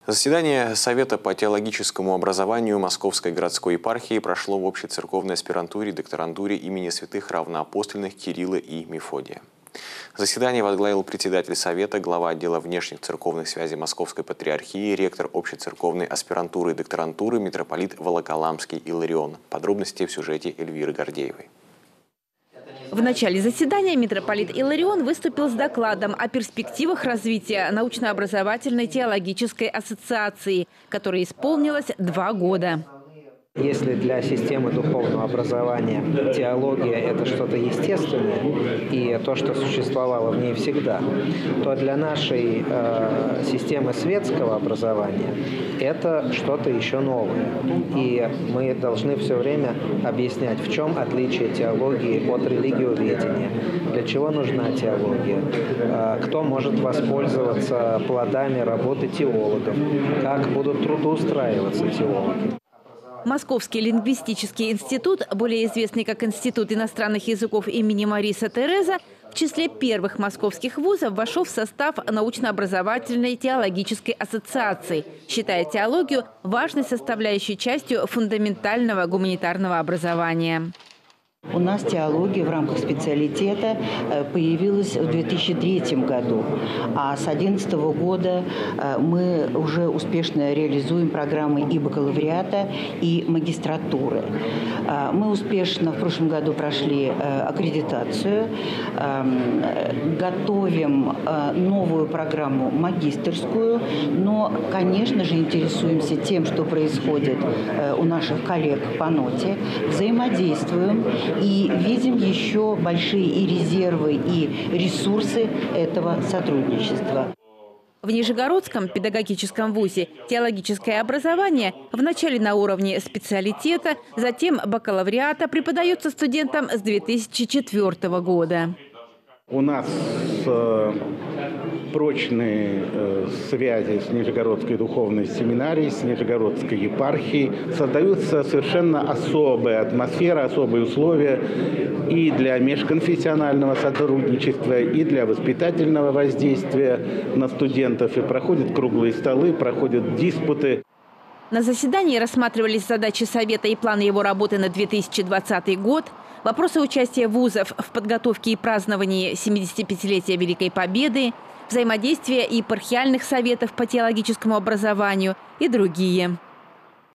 Заседание Совета по теологическому образованию Московской городской епархии прошло в общецерковной аспирантуре и докторантуре имени святых равноапостольных Кирилла и Мефодия. Заседание возглавил председатель Совета, глава отдела внешних церковных связей Московской патриархии, ректор общецерковной аспирантуры и докторантуры митрополит Волоколамский Иларион. Подробности в сюжете Эльвиры Гордеевой. В начале заседания митрополит Иларион выступил с докладом о перспективах развития научно-образовательной теологической ассоциации, которой исполнилось 2 года. Если для системы духовного образования теология – это что-то естественное и то, что существовало в ней всегда, то для нашей системы светского образования это что-то еще новое. И мы должны все время объяснять, в чем отличие теологии от религиоведения, для чего нужна теология, кто может воспользоваться плодами работы теологов, как будут трудоустраиваться теологи. Московский лингвистический институт, более известный как Институт иностранных языков имени Мариса Тереза, в числе первых московских вузов вошел в состав научно-образовательной теологической ассоциации, считая теологию важной составляющей частью фундаментального гуманитарного образования. У нас теология в рамках специалитета появилась в 2003 году, а с 2011 года мы уже успешно реализуем программы и бакалавриата, и магистратуры. Мы успешно в прошлом году прошли аккредитацию, готовим новую программу магистерскую, но, конечно же, интересуемся тем, что происходит у наших коллег по ноте, взаимодействуем и видим еще большие и резервы, и ресурсы этого сотрудничества. В Нижегородском педагогическом вузе теологическое образование вначале на уровне специалитета, затем бакалавриата преподается студентам с 2004 года. У нас прочные связи с Нижегородской духовной семинарией, с Нижегородской епархией. Создаются совершенно особая атмосфера, особые условия и для межконфессионального сотрудничества, и для воспитательного воздействия на студентов. И проходят круглые столы, проходят диспуты. На заседании рассматривались задачи Совета и планы его работы на 2020 год, вопросы участия вузов в подготовке и праздновании 75-летия Великой Победы, взаимодействие епархиальных советов по теологическому образованию и другие.